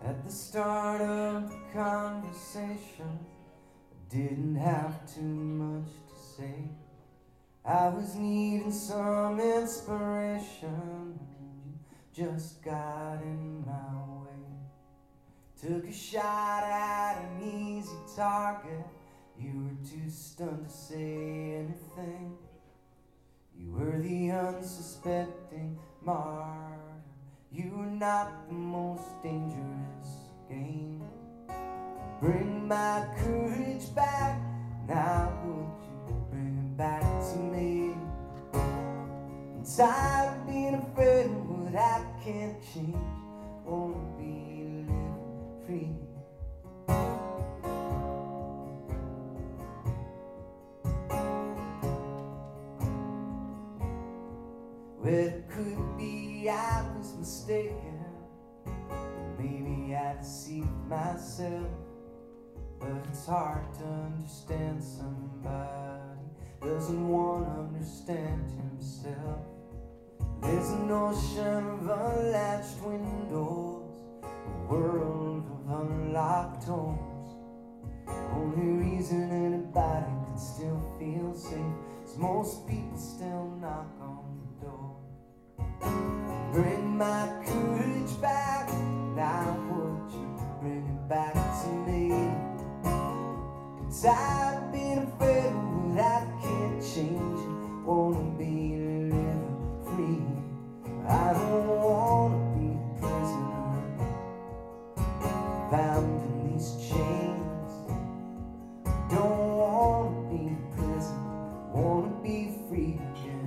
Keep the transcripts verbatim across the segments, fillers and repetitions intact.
At the start of the conversation, I didn't have too much to say. I was needing some inspiration, you just got in my way. Took a shot at an easy target, you were too stunned to say anything. You were the unsuspecting martyr. You were not the most dangerous game. Bring my courage back, now would you bring it back to me? I'm tired of being afraid of what I can't change. Wanna be living free. Well, it could be I was mistaken, maybe I deceived myself. But it's hard to understand somebody doesn't want to understand himself. There's an ocean of unlatched windows, a world of unlocked homes. Only reason anybody can still feel safe is most people still knock on the door. Bring my courage back, now would you bring it back to me? I'm tired of being afraid of what I can't change. Wanna be living free. I don't wanna be a prisoner, bound in these chains. Don't wanna be in prison, wanna be free again.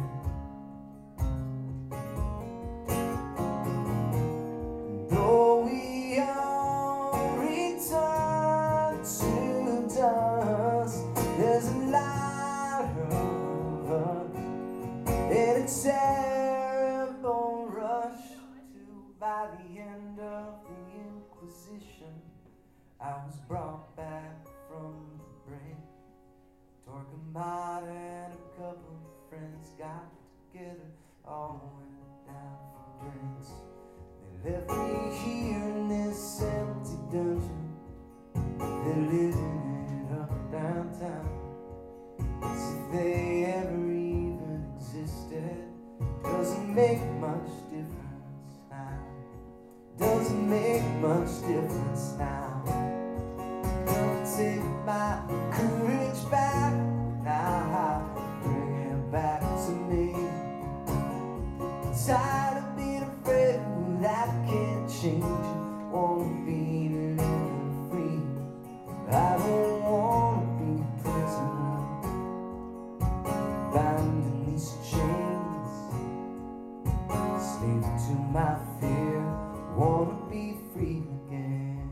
Though we all return to dust, there's a lot of us in a terrible rush to. By the end of the Inquisition, I was brought back from the brink. Torquemada and a couple of friends got together, all went down for drinks. They left me here in this empty dungeon. They're living it up downtown, as if they ever even existed. Doesn't make much difference now. Doesn't make much difference now. Don't take my courage back, now bring it back to me. I'm tired of being afraid of what I can't change. Wanna be living free. I don't wanna be a prisoner, bound in these chains, slave to my fear. Wanna be free again.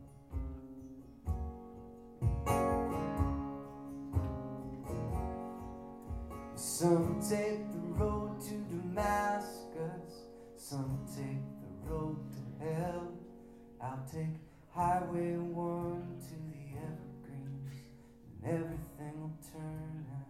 Some take the road to Damascus, some take the road to hell. I'll take Highway one to the Evergreens, and everything will turn out